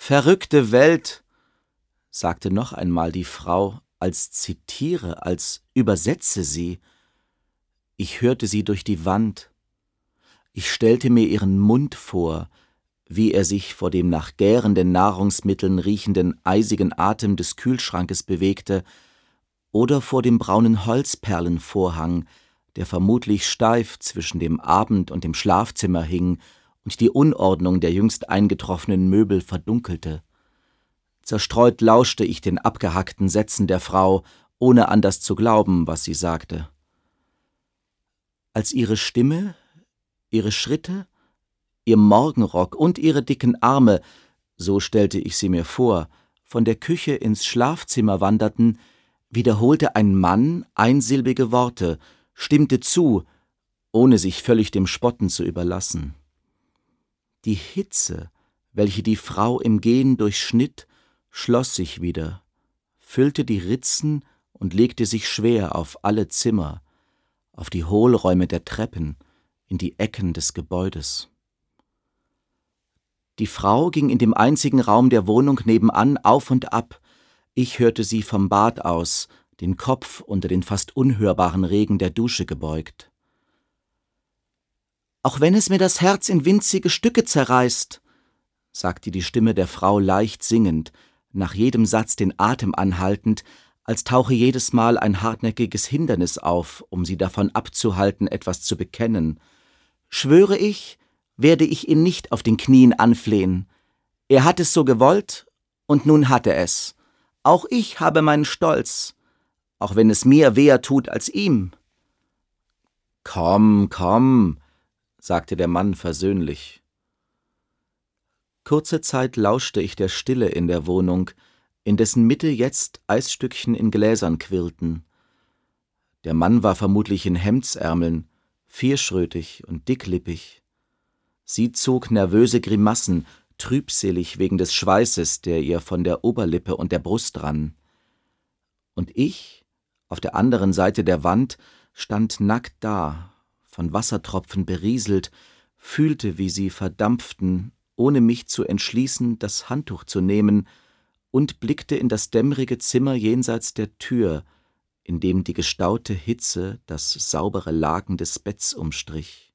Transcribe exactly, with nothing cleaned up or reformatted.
»Verrückte Welt«, sagte noch einmal die Frau, als zitiere, als übersetze sie. Ich hörte sie durch die Wand. Ich stellte mir ihren Mund vor, wie er sich vor dem nach gärenden Nahrungsmitteln riechenden eisigen Atem des Kühlschrankes bewegte, oder vor dem braunen Holzperlenvorhang, der vermutlich steif zwischen dem Abend- und dem Schlafzimmer hing und die Unordnung der jüngst eingetroffenen Möbel verdunkelte. Zerstreut lauschte ich den abgehackten Sätzen der Frau, ohne an das zu glauben, was sie sagte. Als ihre Stimme, ihre Schritte, ihr Morgenrock und ihre dicken Arme, so stellte ich sie mir vor, von der Küche ins Schlafzimmer wanderten, wiederholte ein Mann einsilbige Worte, stimmte zu, ohne sich völlig dem Spotten zu überlassen. Die Hitze, welche die Frau im Gehen durchschnitt, schloss sich wieder, füllte die Ritzen und legte sich schwer auf alle Zimmer, auf die Hohlräume der Treppen, in die Ecken des Gebäudes. Die Frau ging in dem einzigen Raum der Wohnung nebenan auf und ab. Ich hörte sie vom Bad aus, den Kopf unter den fast unhörbaren Regen der Dusche gebeugt. »Auch wenn es mir das Herz in winzige Stücke zerreißt«, sagte die Stimme der Frau leicht singend, nach jedem Satz den Atem anhaltend, als tauche jedes Mal ein hartnäckiges Hindernis auf, um sie davon abzuhalten, etwas zu bekennen. »Schwöre ich, werde ich ihn nicht auf den Knien anflehen. Er hat es so gewollt, und nun hat er es. Auch ich habe meinen Stolz, auch wenn es mir weher tut als ihm.« »Komm, komm«, sagte der Mann versöhnlich. Kurze Zeit lauschte ich der Stille in der Wohnung, in dessen Mitte jetzt Eisstückchen in Gläsern quirlten. Der Mann war vermutlich in Hemdsärmeln, vierschrötig und dicklippig. Sie zog nervöse Grimassen, trübselig wegen des Schweißes, der ihr von der Oberlippe und der Brust rann. Und ich, auf der anderen Seite der Wand, stand nackt da, von Wassertropfen berieselt, fühlte, wie sie verdampften, ohne mich zu entschließen, das Handtuch zu nehmen, und blickte in das dämmerige Zimmer jenseits der Tür, in dem die gestaute Hitze das saubere Laken des Betts umstrich.